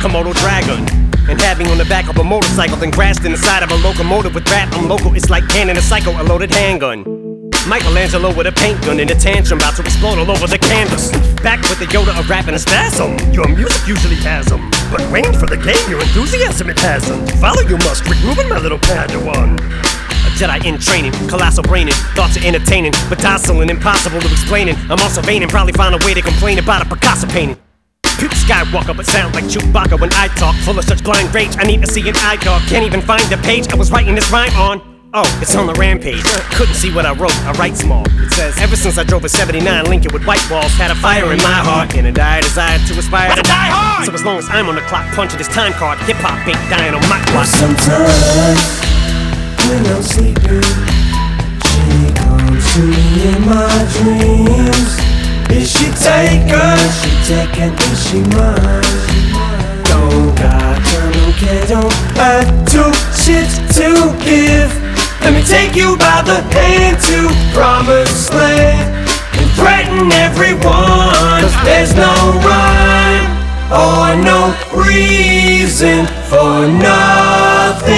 Komodo dragon, and had me on the back of a motorcycle, then crashed in the side of a locomotive with rap. I'm local, it's like cannon a psycho, a loaded handgun. Michelangelo with a paint gun in a tantrum, about to explode all over the canvas. Back with the Yoda of rap and a spasm. Your music usually has them, but waiting for the game, your enthusiasm it hasn't. Follow you must, Rick Rubin, my little Padawan. A Jedi in training, colossal braining, thoughts are entertaining, but docile and impossible to explaining. I'm also vain and probably find a way to complain about a Picasso painting. Puke Skywalker, but sound like Chewbacca when I talk, full of such blind rage. I need to see an eye dog, can't even find the page I was writing this rhyme on. Oh, it's on the rampage. Couldn't see what I wrote, I write small. It says, ever since I drove a 79 Lincoln with white walls, had a fire in my heart and a dire desire to aspire to die hard. So as long as I'm on the clock, punching this time card, hip-hop ain't dying on my clock. Sometimes when I'm sleeping, she comes to me in my dreams. Is she taken? Is she taken? Is she mine? Don't got time, don't care, don't have to shit to give. Let me take you by the hand to promised land and threaten everyone, 'cause there's no rhyme or no reason for nothing.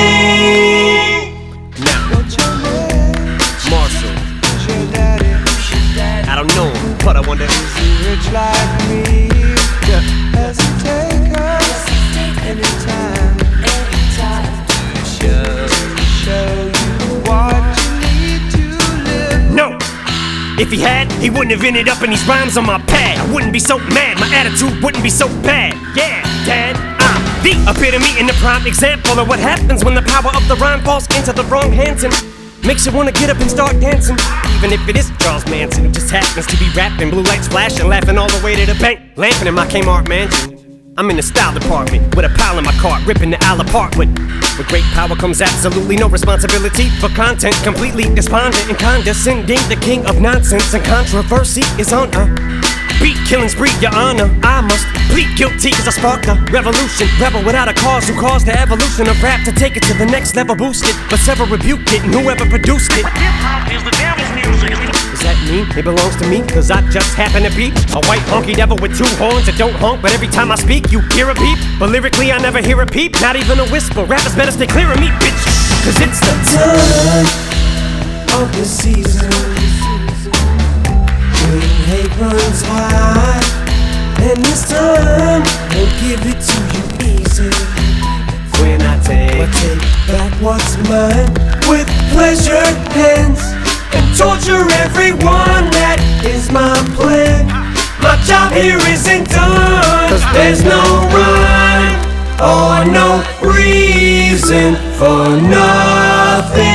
Now, Marshall, I don't know him, but I wonder is he rich like me? Does he take us anytime to show you what you need to live? no. If he had, he wouldn't have ended up in these rhymes on my pad. I wouldn't be so mad, my attitude wouldn't be so bad. Yeah, Dad, I'm the epitome and the prime example of what happens when the power of the rhyme falls into the wrong hands and makes you wanna get up and start dancing. Even if it is Charles Manson who just happens to be rapping, blue lights flashing, laughing all the way to the bank, laughing in my Kmart mansion. I'm in the style department with a pile in my cart, ripping the aisle apart with great power comes absolutely no responsibility for content, completely despondent and condescending. The king of nonsense and controversy is on a beat killing spree, your honor. I must plead guilty cause I sparked a revolution, rebel without a cause who caused the evolution of rap to take it to the next level, boost it, but several rebuked it and whoever produced it. Hip-hop is the devil's music. Does that mean it belongs to me? Cause I just happen to be a white honky devil with two horns that don't honk, but every time I speak you hear a beep. But lyrically I never hear a peep, not even a whisper. Rappers better stay clear of me, bitch, cause it's the time of the season when hate runs high, and this time won't give it to you easy. when I take back what's mine with pleasured hands and torture everyone. That is my plan. My job here isn't done, 'cause there's no rhyme or no reason for nothing.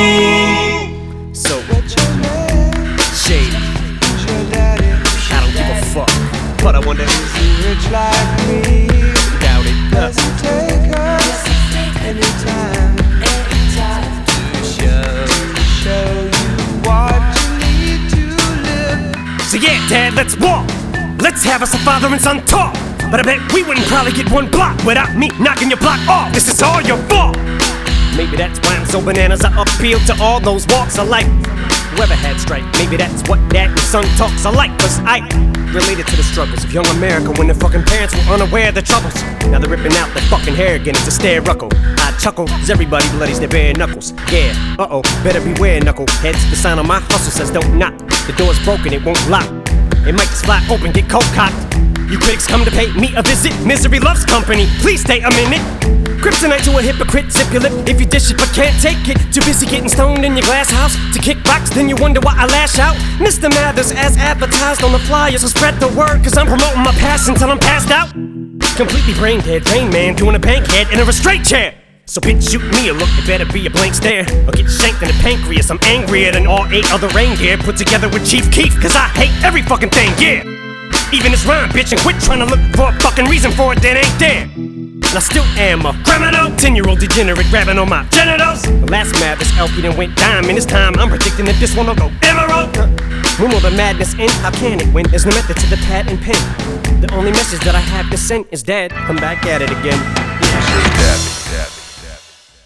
So shady, I don't give a fuck, but I wonder Is he rich like me? doubt it. Does he take us anytime to show you what you need to live? So yeah, Dad, let's walk. Let's have us a father and son talk. But I bet we wouldn't probably get one block without me knocking your block off. This is all your fault. Maybe that's why I'm so bananas. I appeal to all those walks of life. Whoever had strife, maybe that's what dad and son talks are like. 'Cause I related to the struggles of young America when their fucking parents were unaware of the troubles. Now they're ripping out their fucking hair again, it's a stare-ruckle. I chuckle, cause everybody bloodies their bare knuckles. Yeah, uh-oh, better beware, knuckleheads. The sign on my hustle says don't knock. The door's broken, it won't lock. It might just fly open, get cold cocked. You critics come to pay me a visit. Misery loves company, please stay a minute. Kryptonite to a hypocrite, zip your lip if you dish it but can't take it. Too busy getting stoned in your glass house to kick rocks, then you wonder why I lash out. Mr. Mathers as advertised on the flyers, so spread the word, cause I'm promoting my past until I'm passed out. Completely brain dead, Rain Man doing a bank head in a restraint chair. So bitch, shoot me a look, it better be a blank stare or get shanked in the pancreas. I'm angrier than all 8 other reindeer put together with Chief Keef, cause I hate every fucking thing, yeah. Even this rhyme, bitch, and quit trying to look for a fucking reason for it that ain't there. And I still am a criminal, 10-year-old degenerate grabbing on my genitals. The last Mathers LP then went dime, and this time I'm predicting that this one will go emerald. When will the madness end? How can it win? There's no method to the pad and pen. The only message that I have to send is dead. Come back at it again.